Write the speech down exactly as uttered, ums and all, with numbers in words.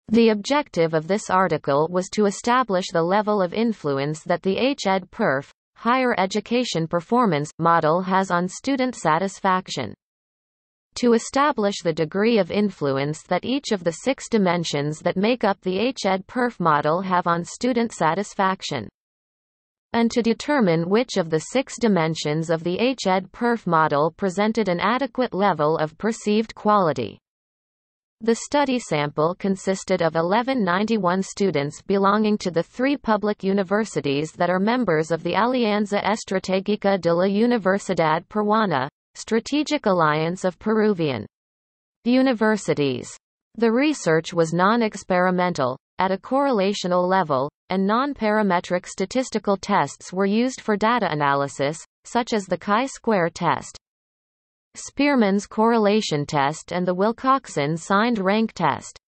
The objective of this article was to establish the level of influence that the H E D P E R F, Higher Education Performance, model has on student satisfaction. To establish the degree of influence that each of the six dimensions that make up the H E D P E R F model have on student satisfaction. And to determine which of the six dimensions of the H E D P E R F model presented an adequate level of perceived quality. The study sample consisted of eleven ninety-one students belonging to the three public universities that are members of the Alianza Estratégica de la Universidad Peruana, Strategic Alliance of Peruvian Universities. The research was non-experimental, at a correlational level, and non-parametric statistical tests were used for data analysis, such as the chi-square test, Spearman's correlation test and the Wilcoxon signed rank test.